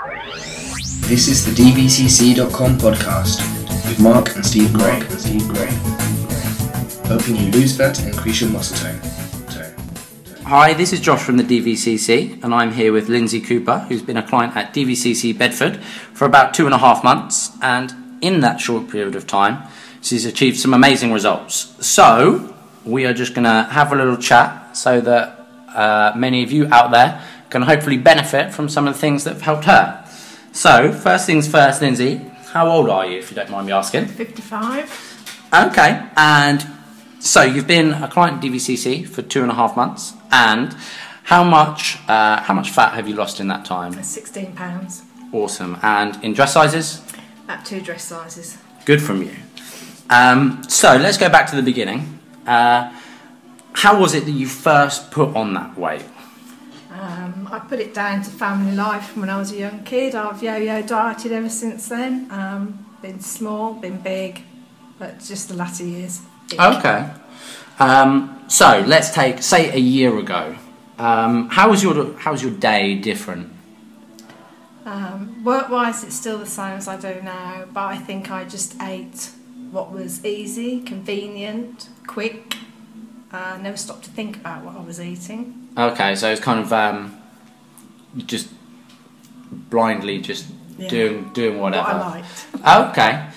This is the DVCC.com podcast with Mark and Steve Gray. Helping you lose fat and increase your muscle tone. Hi, this is Josh from the DVCC, and I'm here with Lindsay Cooper, who's been a client at DVCC Bedford for about 2.5 months, and in that short period of time, she's achieved some amazing results. So, we are just going to have a little chat so that many of you out there can hopefully benefit from some of the things that have helped her. So, first things first, Lindsay, how old are you, if you don't mind me asking? 55. Okay, and so you've been a client at DVCC for 2.5 months, and how much fat have you lost in that time? 16 pounds. Awesome. And in dress sizes? About 2 dress sizes. Good from you. So let's go back to the beginning. How was it that you first put on that weight? I put it down to family life when I was a young kid. I've yo-yo dieted ever since then. Been small, been big, but just the latter years. Big. Okay. So let's take, say, a year ago. How was your day different? Work-wise, it's still the same as I do now, but I think I just ate what was easy, convenient, quick. Never stopped to think about what I was eating. Okay, so it's kind of just blindly doing whatever. What I liked. Okay.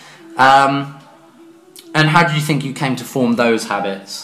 And how did you think you came to form those habits?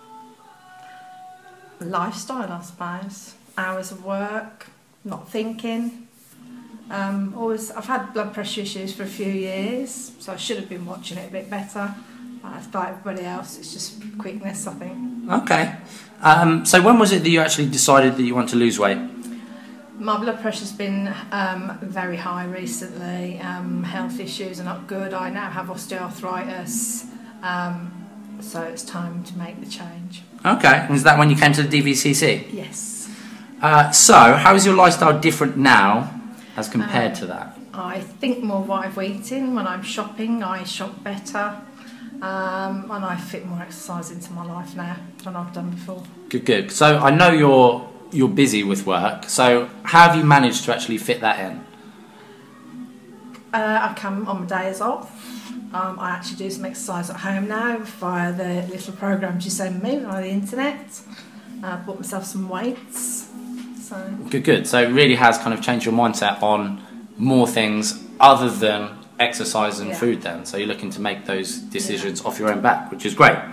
Lifestyle, I suppose. Hours of work, not thinking. I've had blood pressure issues for a few years, so I should have been watching it a bit better. Like everybody else, it's just quickness, I think. Okay. So when was it that you actually decided that you want to lose weight? My blood pressure's been very high recently. Health issues are not good. I now have osteoarthritis, so it's time to make the change. Okay. And is that when you came to the DVCC? Yes. So how is your lifestyle different now as compared to that? I think more what I've eaten. When I'm shopping, I shop better. And I fit more exercise into my life now than I've done before. Good. So I know you're busy with work. So how have you managed to actually fit that in? I come on my days off. I actually do some exercise at home now via the little programs you send me via the internet. Bought myself some weights. So Good. So it really has kind of changed your mindset on more things other than exercise and food then. So you're looking to make those decisions off your own back, which is great.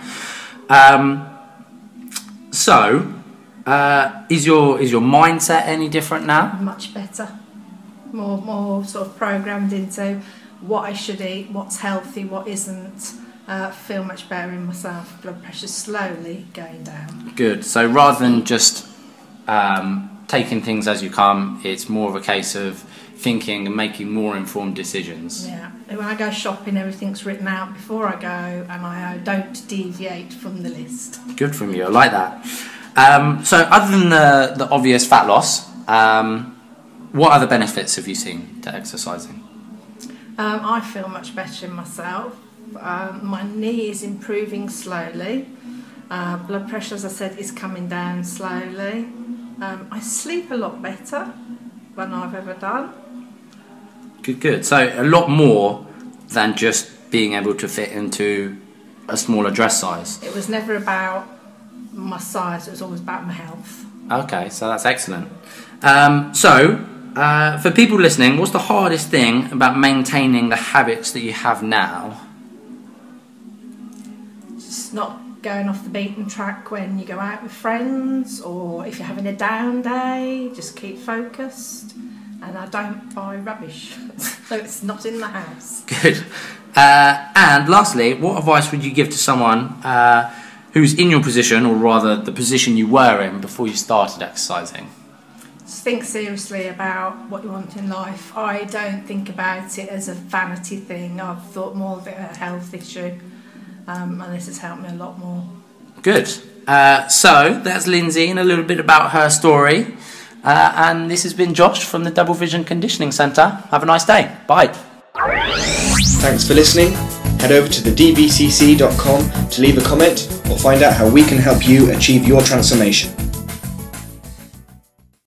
Is your mindset any different now? much better. More sort of programmed into what I should eat, what's healthy, what isn't. Feel much better in myself. Blood pressure's slowly going down. Good. So rather than just taking things as you come, it's more of a case of thinking and making more informed decisions. Yeah. When I go shopping, everything's written out before I go, and I don't deviate from the list. Good from you. I like that. So other than the obvious fat loss, what other benefits have you seen to exercising? I feel much better in myself. My knee is improving slowly. Blood pressure, as I said, is coming down slowly. I sleep a lot better than I've ever done. Good. So a lot more than just being able to fit into a smaller dress size. It was never about my size, it was always about my health. Okay, so that's excellent. For people listening, what's the hardest thing about maintaining the habits that you have now? Just not going off the beaten track when you go out with friends, or if you're having a down day, just keep focused. And I don't buy rubbish, so it's not in the house. Good. And lastly, what advice would you give to someone who's in your position, or rather the position you were in before you started exercising? Just think seriously about what you want in life. I don't think about it as a vanity thing. I've thought more of it as a health issue, and this has helped me a lot more. Good. So that's Lindsay and a little bit about her story. And this has been Josh from the Double Vision Conditioning Centre. Have a nice day. Bye. Thanks for listening. Head over to thedvcc.com to leave a comment or find out how we can help you achieve your transformation.